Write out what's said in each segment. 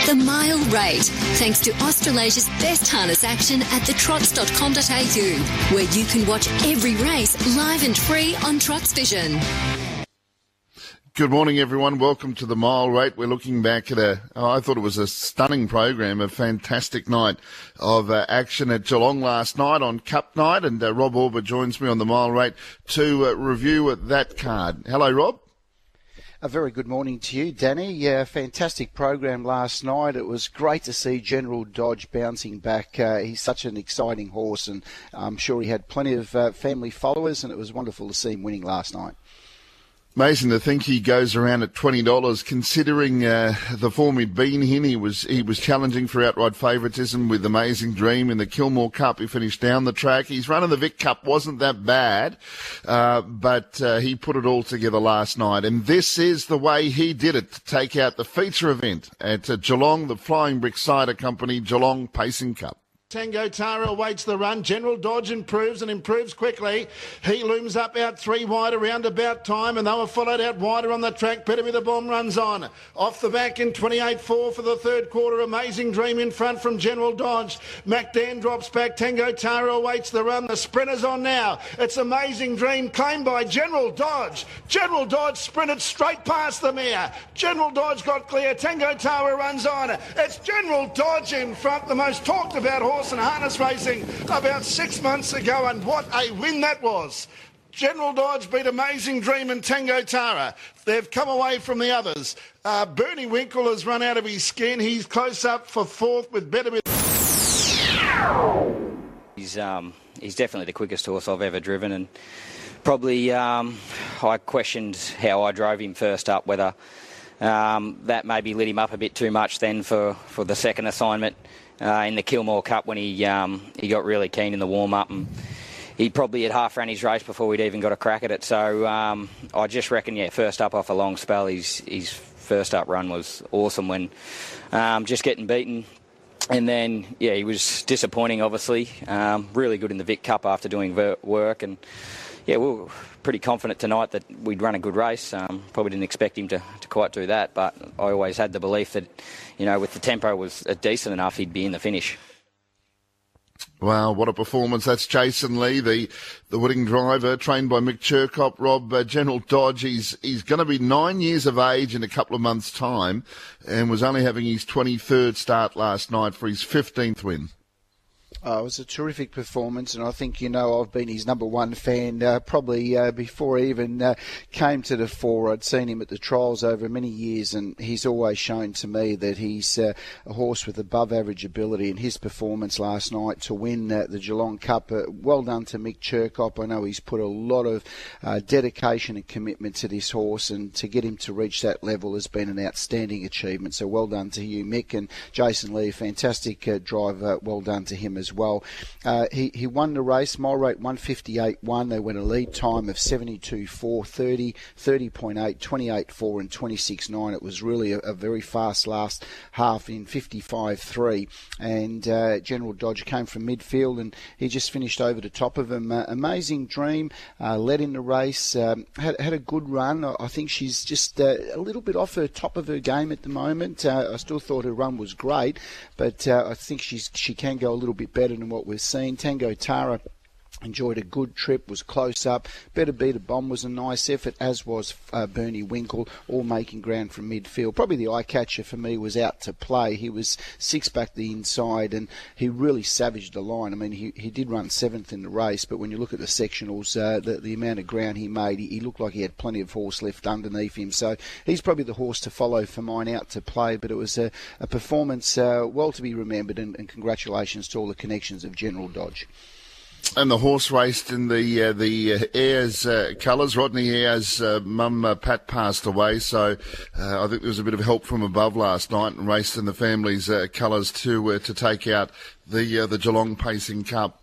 The Mile Rate, thanks to Australasia's best harness action at thetrots.com.au, where you can watch every race live and free on Trots Vision. Good morning, everyone. Welcome to the Mile Rate. We're looking back at I thought it was a stunning program, a fantastic night of action at Geelong last night on Cup Night, and Rob Auber joins me on the Mile Rate to review that card. Hello, Rob. A very good morning to you, Danny. Yeah, fantastic program last night. It was great to see General Dodge bouncing back. He's such an exciting horse, and I'm sure he had plenty of family followers, and it was wonderful to see him winning last night. Amazing to think he goes around at $20, considering the form he'd been in. He was challenging for outright favouritism with Amazing Dream in the Kilmore Cup. He finished down the track. His run in the Vic Cup wasn't that bad, but he put it all together last night. And this is the way he did it, to take out the feature event at Geelong, the Flying Brick Cider Company Geelong Pacing Cup. Tango Tara awaits the run. General Dodge improves and improves quickly. He looms up out three wide around about time, and they were followed out wider on the track. Better Be the Bomb runs on. Off the back in 28.4 for the third quarter. Amazing Dream in front from General Dodge. MacDan drops back. Tango Tara awaits the run. The sprinter's on now. It's Amazing Dream claimed by General Dodge. General Dodge sprinted straight past the mare. General Dodge got clear. Tango Tara runs on. It's General Dodge in front, the most talked about horse and harness racing about 6 months ago, and what a win that was. General Dodge beat Amazing Dream and Tango Tara. They've come away from the others. Bernie Winkle has run out of his skin. He's close up for fourth with Better Be. He's definitely the quickest horse I've ever driven, and probably I questioned how I drove him first up, whether that maybe lit him up a bit too much then for the second assignment. In the Kilmore Cup when he got really keen in the warm-up, and he probably had half ran his race before we'd even got a crack at it. So I just reckon, first up off a long spell, his first up run was awesome when just getting beaten. And then, he was disappointing, obviously. Really good in the Vic Cup after doing work. And, we were pretty confident tonight that we'd run a good race. Probably didn't expect him to quite do that, but I always had the belief that, with the tempo was decent enough, he'd be in the finish. Wow, what a performance. That's Jason Lee, the winning driver, trained by Mick Chirkop. Rob, General Dodge, he's going to be 9 years of age in a couple of months' time, and was only having his 23rd start last night for his 15th win. It was a terrific performance, and I think I've been his number one fan probably before he even came to the fore. I'd seen him at the trials over many years, and he's always shown to me that he's a horse with above-average ability, and his performance last night to win the Geelong Cup, well done to Mick Chirkop. I know he's put a lot of dedication and commitment to this horse, and to get him to reach that level has been an outstanding achievement. So well done to you, Mick, and Jason Lee, fantastic driver. Well done to him as well. He won the race, Mile Rate 158.1. They went a lead time of 72.4, 30, 30.8, 28.4 and 26.9. It was really a very fast last half in 55.3. And General Dodge came from midfield, and he just finished over the top of him. Amazing Dream led in the race, had a good run. I think she's just a little bit off her top of her game at the moment. I still thought her run was great, but I think she can go a little bit better than what we've seen. Tango Tara enjoyed a good trip, was close up. Better Be the Bomb was a nice effort, as was Bernie Winkle, all making ground from midfield. Probably the eye-catcher for me was Out to Play. He was six back the inside, and he really savaged the line. I mean, he did run seventh in the race, but when you look at the sectionals, the amount of ground he made, he looked like he had plenty of horse left underneath him. So he's probably the horse to follow for mine, Out to Play. But it was a performance well to be remembered, and congratulations to all the connections of General Dodge. And the horse raced in the Ayres colours. Rodney Ayres' mum, Pat, passed away, so I think there was a bit of help from above last night, and raced in the family's colours to take out the Geelong Pacing Cup.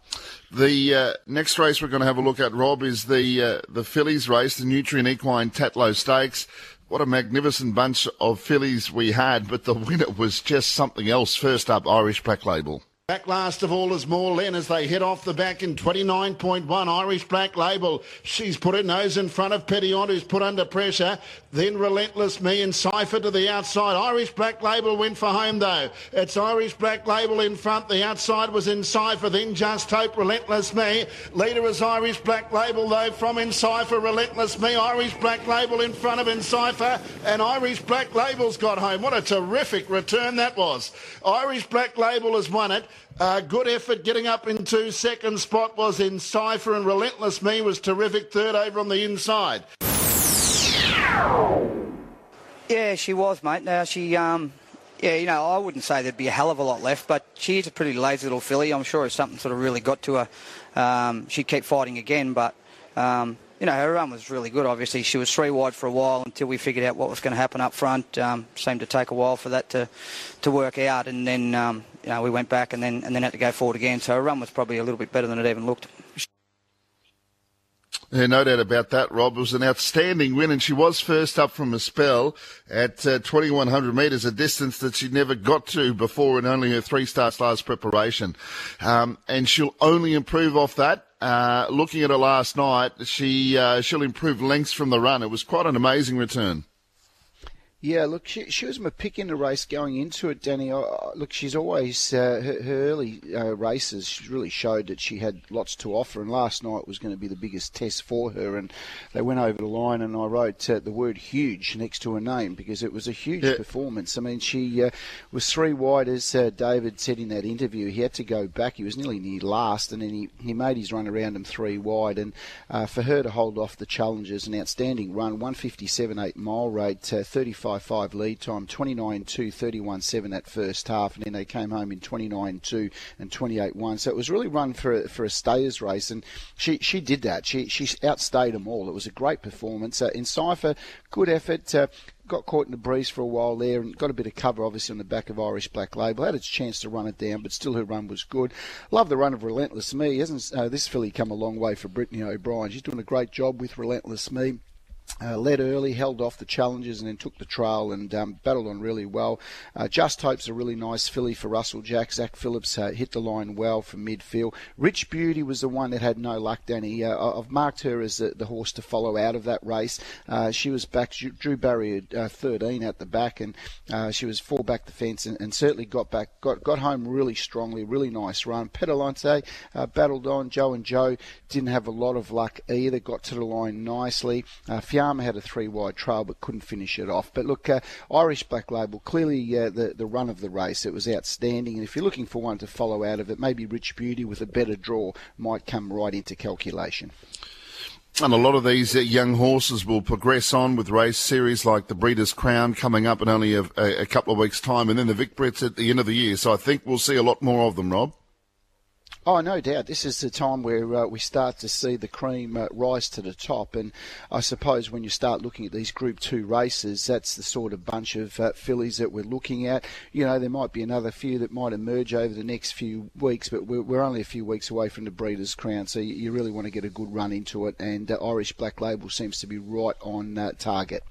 The next race we're going to have a look at, Rob, is the fillies race, the Nutrien Equine Tatlow Stakes. What a magnificent bunch of fillies we had, but the winner was just something else. First up, Irish Black Label. Back last of all is More Len as they head off the back in 29.1. Irish Black Label. She's put her nose in front of Petillon, who's put under pressure. Then Relentless Me and Cypher to the outside. Irish Black Label went for home though. It's Irish Black Label in front. The outside was in Cypher. Then Just Hope, Relentless Me. Leader is Irish Black Label though from in Cypher. Relentless Me. Irish Black Label in front of in Cypher. And Irish Black Label's got home. What a terrific return that was. Irish Black Label has won it. Good effort getting up into second spot was in Cypher, and Relentless Me was terrific third over on the inside. Yeah, she was, mate. Now she, I wouldn't say there'd be a hell of a lot left, but she is a pretty lazy little filly. I'm sure if something sort of really got to her, she'd keep fighting again, but her run was really good, obviously. She was 3 wide for a while until we figured out what was going to happen up front. Seemed to take a while for that to work out, and then we went back and then had to go forward again. So her run was probably a little bit better than it even looked. Yeah, no doubt about that, Rob. It was an outstanding win, and she was first up from a spell at 2,100 metres, a distance that she'd never got to before in only her 3-star last preparation. And she'll only improve off that. Looking at her last night, she'll improve lengths from the run. It was quite an amazing return. Yeah, look, she was my pick in the race going into it, Danny. Look, she's always, her early races, she really showed that she had lots to offer, and last night was going to be the biggest test for her, and they went over the line, and I wrote the word huge next to her name because it was a huge performance. I mean, she was 3 wide, as David said in that interview. He had to go back. He was near last, and then he made his run around him 3 wide, and for her to hold off the challengers, an outstanding run, 157.8 mile rate, 35.5 lead time, 29.2, 31.7 that first half, and then they came home in 29.2 and 28.1. So it was really run for a stayers race, and she did that. She outstayed them all. It was a great performance. In Cypher, good effort. Got caught in the breeze for a while there and got a bit of cover, obviously, on the back of Irish Black Label. Had its chance to run it down, but still her run was good. Love the run of Relentless Me. Hasn't this filly come a long way for Brittany O'Brien? She's doing a great job with Relentless Me. Led early, held off the challenges, and then took the trail and battled on really well. Just Hope's a really nice filly for Russell Jack. Zach Phillips hit the line well from midfield. Rich Beauty was the one that had no luck, Danny. I've marked her as the horse to follow out of that race. She was back, drew barrier 13 at the back, and she was 4 back the fence and certainly got home really strongly. Really nice run. Petillon battled on. Joe and Joe didn't have a lot of luck either. Got to the line nicely. Fiamma had a 3 wide trail but couldn't finish it off. But look, Irish Black Label, clearly the run of the race, it was outstanding. And if you're looking for one to follow out of it, maybe Rich Beauty with a better draw might come right into calculation. And a lot of these young horses will progress on with race series like the Breeders' Crown coming up in only a couple of weeks' time, and then the Vic Brits at the end of the year. So I think we'll see a lot more of them, Rob. Oh, no doubt. This is the time where we start to see the cream rise to the top. And I suppose when you start looking at these Group 2 races, that's the sort of bunch of fillies that we're looking at. You know, there might be another few that might emerge over the next few weeks, but we're only a few weeks away from the Breeders' Crown, so you really want to get a good run into it. And Irish Black Label seems to be right on target.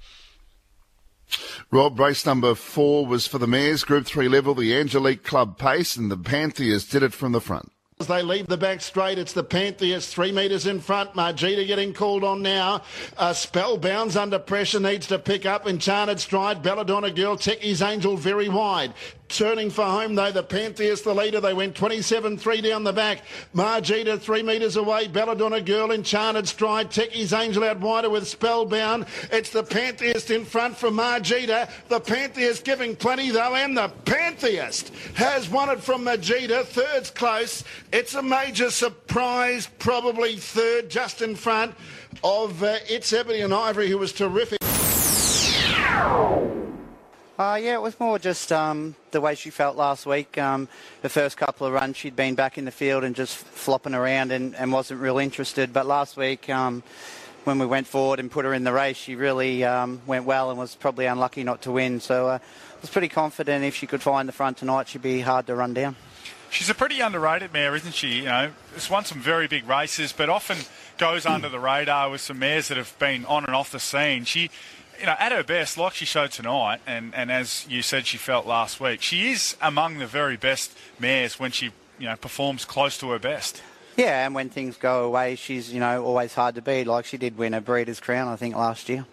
Rob, race number 4 was for the mares, Group 3 level, the Angelique Club Pace, and the Pantheas did it from the front. As they leave the back straight, it's the Pantheas 3 metres in front. Margita getting called on now. Spellbound's under pressure, needs to pick up. Enchanted Stride, Belladonna Girl, Techie's Angel very wide. Turning for home, though, the Pantheas, the leader. They went 27-3 down the back. Margita 3 metres away. Belladonna Girl, Enchanted Stride. Techie's Angel out wider with Spellbound. It's the Pantheas in front from Margita. The Pantheas giving plenty, though, and the Pantheas has won it from Margita. Third's close. It's a major surprise, probably third, just in front of It's Ebony and Ivory, who was terrific. Yeah, it was more just the way she felt last week. The first couple of runs she'd been back in the field and just flopping around and wasn't real interested. But last week, when we went forward and put her in the race, she really went well and was probably unlucky not to win. So I was pretty confident if she could find the front tonight, she'd be hard to run down. She's a pretty underrated mare, isn't she? You know, she's won some very big races, but often goes under the radar with some mares that have been on and off the scene. She, you know, at her best, like she showed tonight, and as you said she felt last week, she is among the very best mares when she, performs close to her best. Yeah, and when things go away, she's, always hard to beat. Like she did win a Breeders' Crown, I think, last year.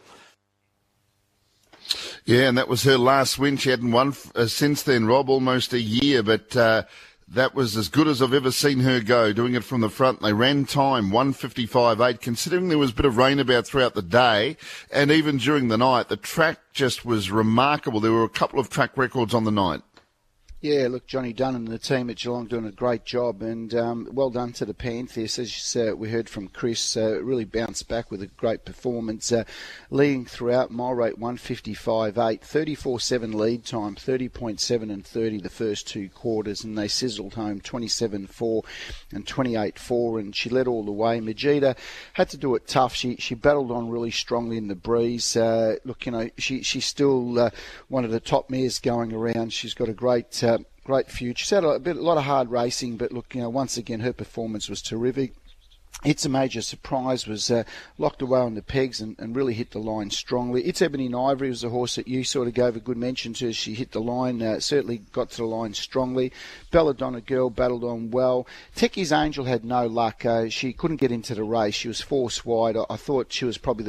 Yeah, and that was her last win. She hadn't won since then, Rob, almost a year, but that was as good as I've ever seen her go, doing it from the front. They ran time, 1:55.8, considering there was a bit of rain about throughout the day, and even during the night. The track just was remarkable. There were a couple of track records on the night. Yeah, look, Johnny Dunn and the team at Geelong doing a great job, and well done to the Panthers. As we heard from Chris, really bounced back with a great performance, leading throughout, mile rate 1:55.8, 34.7 lead time, 30.7 and 30 the first two quarters, and they sizzled home 27.4 and 28.4, and she led all the way. Majida had to do it tough. She battled on really strongly in the breeze. Look, she's still one of the top mares going around. She's got a great future. She's had a lot of hard racing, but look, once again, her performance was terrific. It's a Major Surprise was locked away on the pegs and really hit the line strongly. It's Ebony and Ivory was a horse that you sort of gave a good mention to. She hit the line, certainly got to the line strongly. Belladonna Girl battled on well. Techie's Angel had no luck. She couldn't get into the race. She was forced wide. I thought she was probably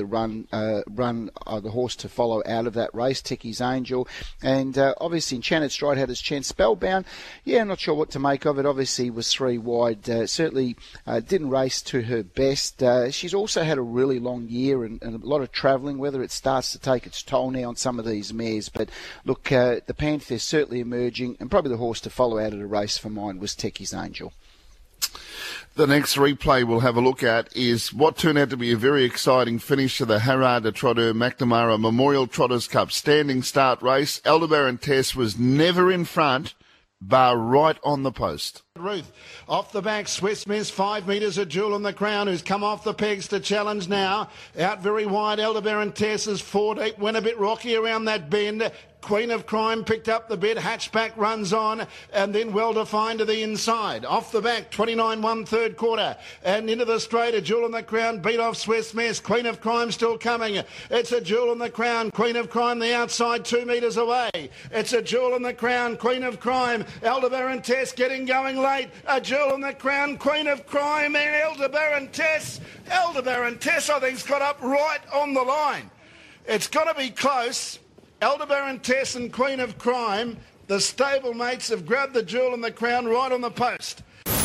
the horse to follow out of that race, Techie's Angel. And obviously Enchanted Stride had its chance. Spellbound, I'm not sure what to make of it. Obviously was three wide. Certainly didn't race to her best. She's also had a really long year and a lot of travelling, whether it starts to take its toll now on some of these mares. But look, the Panthers certainly emerging, and probably the horse to follow out of the race for mine was Techie's Angel. The next replay we'll have a look at is what turned out to be a very exciting finish to the Harada Trotter McNamara Memorial Trotters Cup standing start race. Aldebaran Tess was never in front, bar right on the post. Ruth off the back, Swiss Miss 5 metres, a Jewel in the Crown who's come off the pegs to challenge now. Out very wide, Aldebaran Tess is 4 deep, went a bit rocky around that bend. Queen of Crime picked up the bit, Hatchback runs on, and then well defined to the inside. Off the back, 29-1 third quarter, and into the straight, a Jewel in the Crown, beat off Swiss Miss. Queen of Crime still coming. It's a Jewel in the Crown, Queen of Crime the outside 2 metres away. It's a Jewel in the Crown, Queen of Crime, Aldebaran Tess getting going late. A Jewel in the Crown, Queen of Crime, and Aldebaran Tess. Aldebaran Tess, I think, has got up right on the line. It's got to be close. Aldebaran Tess and Queen of Crime, the stablemates have grabbed the Jewel in the Crown right on the post.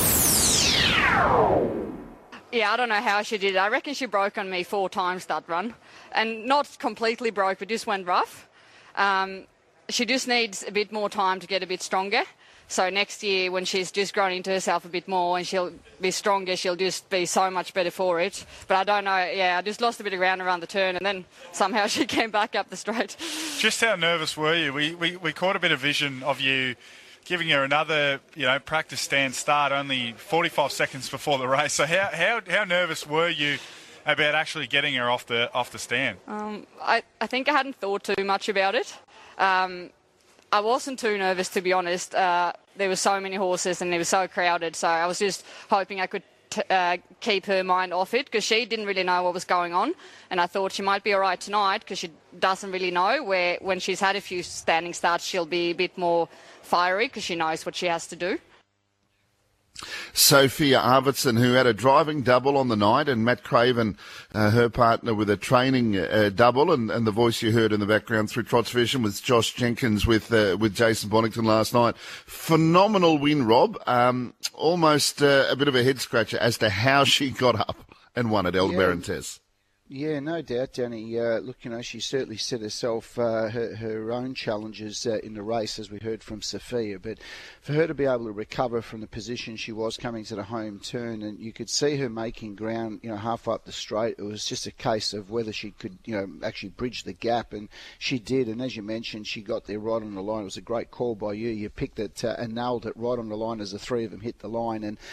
Yeah, I don't know how she did it. I reckon she broke on me 4 times that run. And not completely broke, but just went rough. She just needs a bit more time to get a bit stronger. So next year, when she's just grown into herself a bit more and she'll be stronger, she'll just be so much better for it. But I don't know, I just lost a bit of ground around the turn and then somehow she came back up the straight. Just how nervous were you? We caught a bit of vision of you giving her another, practice stand start only 45 seconds before the race. So how nervous were you about actually getting her off the stand? I think I hadn't thought too much about it. I wasn't too nervous, to be honest. There were so many horses and it was so crowded, so I was just hoping I could keep her mind off it because she didn't really know what was going on, and I thought she might be all right tonight because she doesn't really know, where when she's had a few standing starts she'll be a bit more fiery because she knows what she has to do. Sophia Arvidsson, who had a driving double on the night, and Matt Craven, her partner, with a training double, and the voice you heard in the background through Trot's Vision was Josh Jenkins with Jason Bonington last night. Phenomenal win, Rob. Almost a bit of a head scratcher as to how she got up and won at Aldebaran Tess. Yeah, no doubt, Danny. Look, she certainly set herself her own challenges in the race, as we heard from Sophia. But for her to be able to recover from the position she was coming to the home turn, and you could see her making ground, halfway up the straight, it was just a case of whether she could, actually bridge the gap, and she did. And as you mentioned, she got there right on the line. It was a great call by you. You picked it and nailed it right on the line as the three of them hit the line. And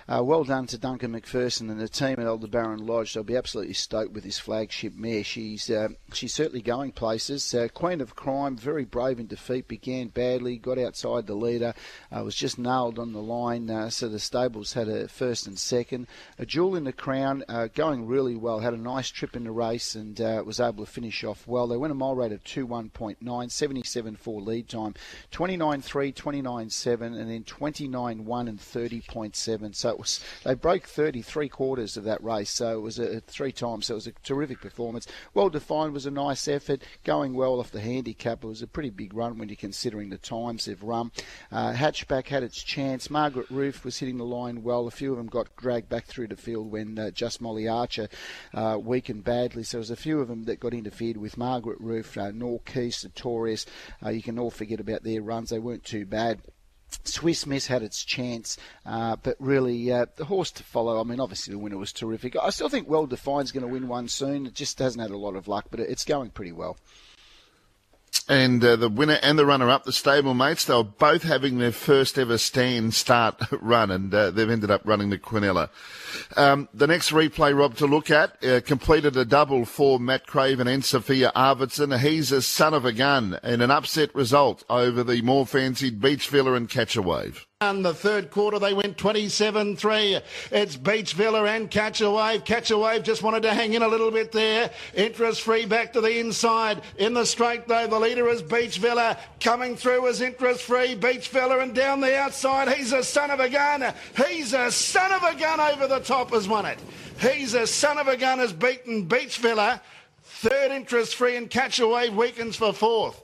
Well done to Duncan McPherson and the team at Aldebaran Lodge. They'll be absolutely stoked with this flagship mare. She's certainly going places. Queen of Crime, very brave in defeat, began badly, got outside the leader, was just nailed on the line, so the stables had a first and second. A Jewel in the Crown, going really well, had a nice trip in the race and was able to finish off well. They went a mile rate of 2:1.9, 77.4 lead time, 29.3, 29.7, and then 29.1 and 30.7. So they broke 33 quarters of that race, so it was 3 times. So it was a terrific performance. Well defined, was a nice effort, going well off the handicap. It was a pretty big run when you're considering the times they've run. Hatchback had its chance. Margaret Roof was hitting the line well. A few of them got dragged back through the field when Just Molly Archer weakened badly. So there was a few of them that got interfered with. Margaret Roof, Norquay, Sartorius. You can all forget about their runs. They weren't too bad. Swiss Miss had its chance, but really the horse to follow, I mean, obviously the winner was terrific. I still think Well Defined's going to win one soon. It just hasn't had a lot of luck, but it's going pretty well. And the winner and the runner-up, the stablemates, they were both having their first ever start run, and they've ended up running the Quinella. The next replay, Rob, to look at, completed a double for Matt Craven and Sophia Arvidsson. He's a son of a gun, and an upset result over the more fancied Beach Villa and Catch a Wave. In the third quarter, they went 27-3. It's Beach Villa and Catch a Wave. Catch a Wave just wanted to hang in a little bit there. Interest Free back to the inside. In the straight, though, the leader is Beach Villa. Coming through is Interest Free. Beach Villa, and down the outside, He's a Son of a Gun. He's a Son of a Gun over the top has won it. He's a Son of a Gun has beaten Beach Villa. Third, Interest Free, and Catch a Wave weakens for fourth.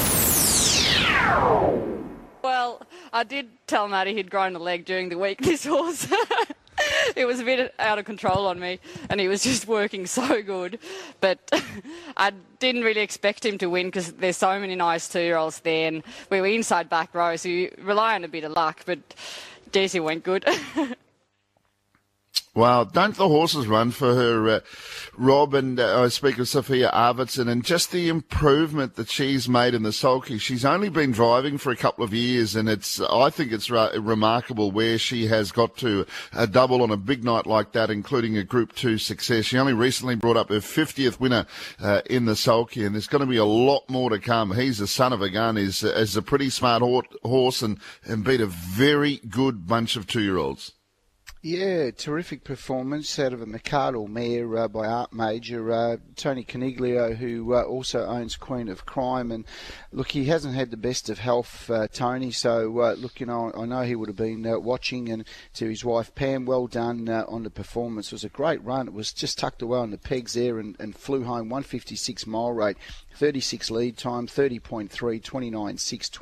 Well, I did tell Matty he'd grown a leg during the week, this horse. It was a bit out of control on me, and he was just working so good. But I didn't really expect him to win because there's so many nice 2-year-olds there, and we were inside back row, so you rely on a bit of luck, but geez, he went good. Well, don't the horses run for her, Rob? And I speak of Sophia Arvidsson, and just the improvement that she's made in the sulky. She's only been driving for a couple of years, and I think it's remarkable where she has got to a double on a big night like that, including a Group 2 success. She only recently brought up her 50th winner in the sulky, and there's going to be a lot more to come. He's a Son of a Gun, is a pretty smart horse, and beat a very good bunch of 2-year-olds. Yeah, terrific performance out of a Mikado mare by Art Major. Tony Coniglio, who also owns Queen of Crime. And look, he hasn't had the best of health, Tony. So, look, you know, I know he would have been watching. And to his wife, Pam, well done on the performance. It was a great run. It was just tucked away on the pegs there and flew home 156 mile rate. 36 lead time, 30.3, 29.6,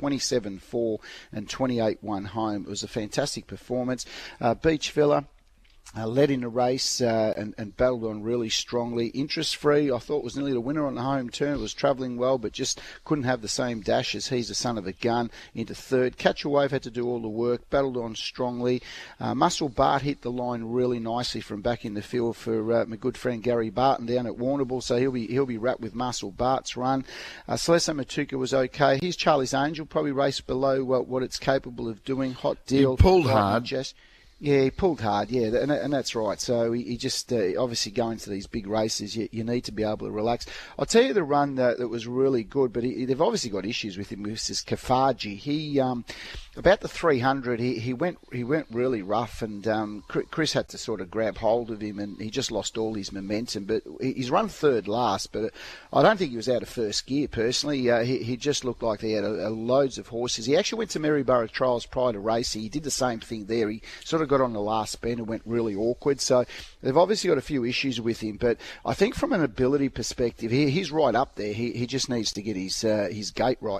27.4 and 28.1 home. It was a fantastic performance. Beach Villa led in the race and battled on really strongly. Interest Free, I thought, was nearly the winner on the home turn. It was travelling well, but just couldn't have the same dash as He's a Son of a Gun into third. Catch a Wave had to do all the work, battled on strongly. Muscle Bart hit the line really nicely from back in the field for my good friend Gary Barton down at Warrnambool, so he'll be wrapped with Muscle Bart's run. Celeste Matuka was okay. Here's Charlie's Angel, probably raced below what it's capable of doing. Hot Deal. He pulled hard. Yeah, he pulled hard, yeah, and that's right. So he just, obviously going to these big races, you need to be able to relax. I'll tell you the run that was really good, but they've obviously got issues with him. This is Kafaji. He, about the 300, he went really rough, and Chris had to sort of grab hold of him, and he just lost all his momentum. But he's run third last, but I don't think he was out of first gear, personally. He just looked like they had loads of horses. He actually went to Maryborough Trials prior to racing. He did the same thing there. He sort of got on the last bend and went really awkward. So they've obviously got a few issues with him, but I think from an ability perspective, he's right up there. He just needs to get his gait right.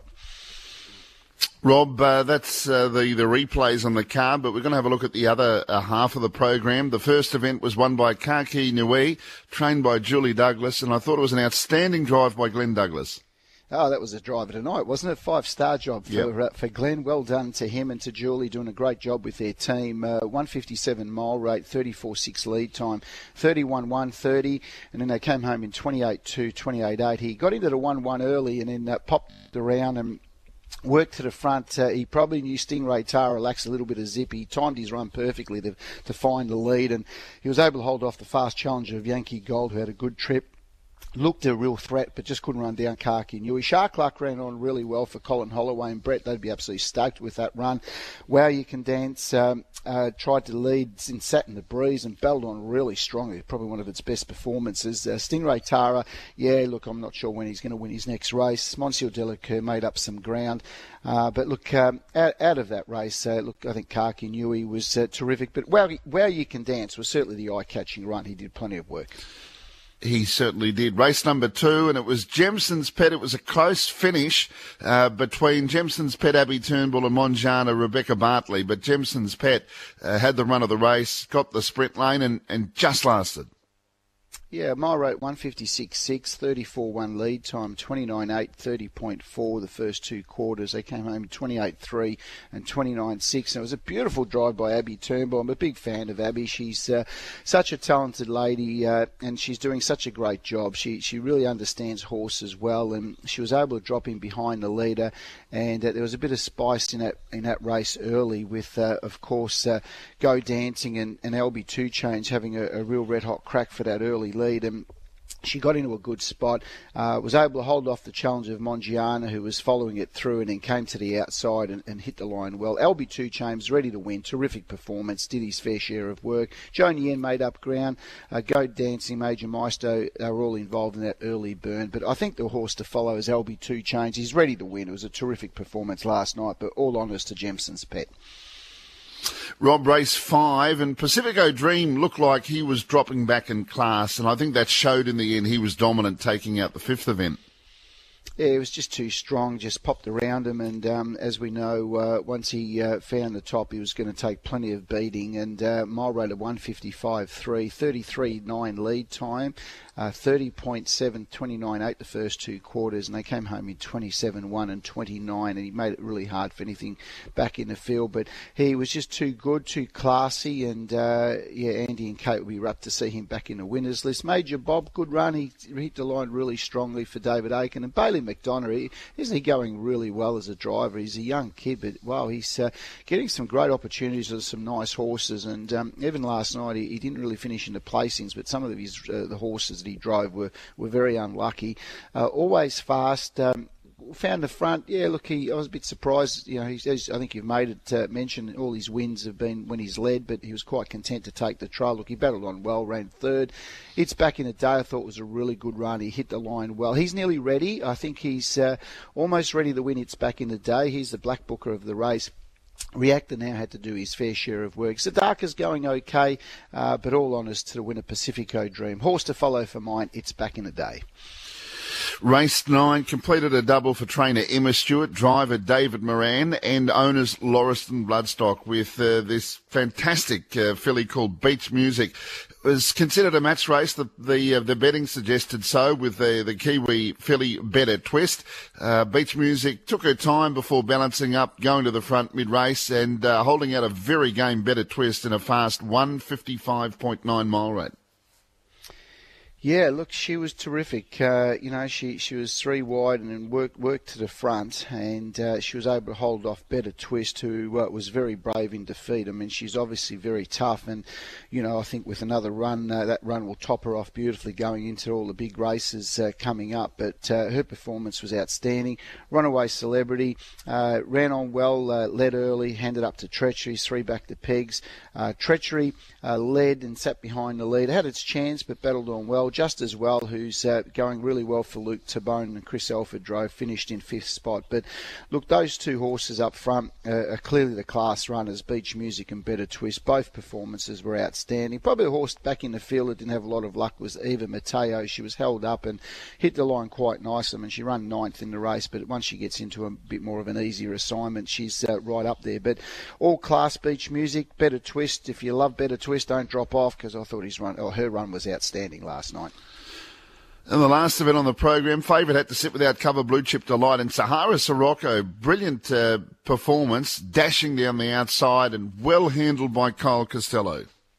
Rob, that's the replays on the card, but we're going to have a look at the other half of the program. The first event was won by Kaki Nui, trained by Julie Douglas, and I thought it was an outstanding drive by Glenn Douglas. Oh, that was a driver tonight, wasn't it? 5-star job for Glenn. Well done to him and to Julie, doing a great job with their team. 157 mile rate, 34.6 lead time, 31.1, 30, and then they came home in 28.2, 28.8. He got into the 1-1 early and then popped around and Worked to the front. He probably knew Stingray Tara lacks a little bit of zip. He timed his run perfectly to find the lead, and he was able to hold off the fast challenger of Yankee Gold, who had a good trip. Looked a real threat, but just couldn't run down Kaki Nui. Shark Luck ran on really well for Colin Holloway and Brett. They'd be absolutely stoked with that run. Wow, You Can Dance tried to lead and sat in the breeze and battled on really strongly. Probably one of its best performances. Stingray Tara, look, I'm not sure when he's going to win his next race. Monsieur Delacour made up some ground. But look, out of that race, I think Kaki Nui was terrific. But Wow, You Can Dance was certainly the eye-catching run. He did plenty of work. He certainly did. Race number 2, and it was Jemson's Pet. It was a close finish between Jemson's Pet, Abby Turnbull, and Monjana, Rebecca Bartley. But Jemson's Pet had the run of the race, got the sprint lane, and just lasted. Yeah, mile rate 156.6, 34.1 lead time, 29.8, 30.4 the first 2 quarters. They came home 28.3 and 29.6. And it was a beautiful drive by Abby Turnbull. I'm a big fan of Abby. She's such a talented lady, and she's doing such a great job. She really understands horses well, and she was able to drop in behind the leader. And there was a bit of spice in that race early with, of course, Go Dancing and LB2 Chains having a real red-hot crack for that early lead. And she got into a good spot, was able to hold off the challenge of Mongiana, who was following it through, and then came to the outside and hit the line well. LB2 Chains ready to win, terrific performance, did his fair share of work. Joan Yen made up ground. Go Dancing, Major Maestro are all involved in that early burn, but I think the horse to follow is LB2 Chains. He's ready to win. It was a terrific performance last night, but all honours to Jemson's Pet. Rob, race 5, and Pacifico Dream looked like he was dropping back in class, and I think that showed in the end. He was dominant, taking out the 5th event. Yeah, he was just too strong, just popped around him, and as we know, once he found the top, he was going to take plenty of beating, and mile rate of 155.3, 33.9 lead time, 30.7, 29.8 the first 2 quarters, and they came home in 27.1 and 29, and he made it really hard for anything back in the field, but he was just too good, too classy, and Andy and Kate will be rapt to see him back in the winners list. Major Bob, good run, he hit the line really strongly for David Aiken, and Bailey McDonough, isn't he going really well as a driver? He's a young kid, but wow, he's getting some great opportunities with some nice horses, and even last night he didn't really finish in the placings, but some of his the horses that he drove were very unlucky. Always fast. Found the front. Yeah, look, I was a bit surprised. You know, I think you've made it mention all his wins have been when he's led, but he was quite content to take the trail. Look, he battled on well, ran 3rd. It's Back in the Day, I thought was a really good run. He hit the line well. He's nearly ready. I think he's almost ready to win It's Back in the Day. He's the black booker of the race. Reactor now had to do his fair share of work. Sadaka's going okay, but all honours to the winner, Pacifico Dream. Horse to follow for mine, It's Back in the Day. Race 9 completed a double for trainer Emma Stewart, driver David Moran, and owners Lauriston Bloodstock with this fantastic filly called Beach Music. It was considered a match race. The betting suggested so with the Kiwi filly Better Twist. Beach Music took her time before balancing up, going to the front mid-race and holding out a very game Better Twist in a fast 155.9 mile rate. Yeah, look, she was terrific. She was 3 wide and then worked to the front, and she was able to hold off Better Twist, who was very brave in defeat. I mean, she's obviously very tough, and I think with another run, that run will top her off beautifully going into all the big races coming up. But her performance was outstanding. Runaway Celebrity ran on well, led early, handed up to Treachery, 3 back to pegs. Treachery led and sat behind the lead, had its chance but battled on well. Just as well, who's going really well for Luke Tabone and Chris Elford drove, finished in 5th spot. But look, those 2 horses up front are clearly the class runners, Beach Music and Better Twist. Both performances were outstanding. Probably the horse back in the field that didn't have a lot of luck was Eva Mateo. She was held up and hit the line quite nicely. I mean, she ran 9th in the race, but once she gets into a bit more of an easier assignment, she's right up there. But all class, Beach Music, Better Twist. If you love Better Twist, don't drop off, because I thought her run was outstanding last night. And the last event on the program, favourite had to sit without cover, Blue Chip Delight, and Sahara Sirocco, brilliant performance, dashing down the outside and well handled by Kyle Costello.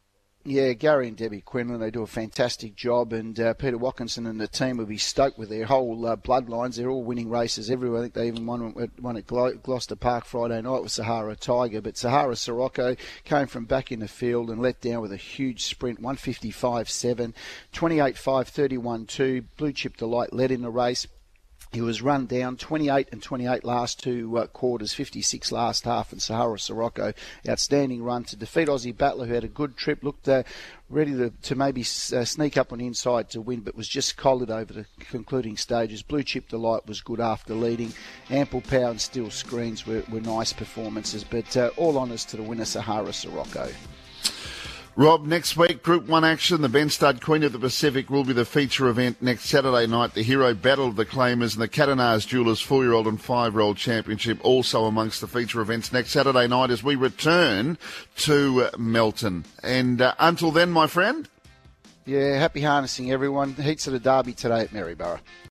Yeah, Gary and Debbie Quinlan, they do a fantastic job, and Peter Watkinson and the team will be stoked with their whole bloodlines. They're all winning races everywhere. I think they even won at Gloucester Park Friday night with Sahara Tiger, but Sahara Sirocco came from back in the field and let down with a huge sprint, 155.7, 28.5, 31.2. Blue Chip Delight led in the race. He was run down 28 and 28 last two quarters, 56 last half, and Sahara Sirocco, outstanding run to defeat Aussie Battler, who had a good trip, looked ready to maybe sneak up on the inside to win, but was just collared over the concluding stages. Blue Chip Delight was good after leading. Ample Power and Steel Screens were nice performances, but all honours to the winner, Sahara Sirocco. Rob, next week, Group 1 action. The Ben Stud Queen of the Pacific will be the feature event next Saturday night. The Hero Battle of the Claimers and the Catanars Jewelers 4-year-old and 5-year-old championship also amongst the feature events next Saturday night as we return to Melton. And until then, my friend. Yeah, happy harnessing, everyone. Heats of the Derby today at Maryborough.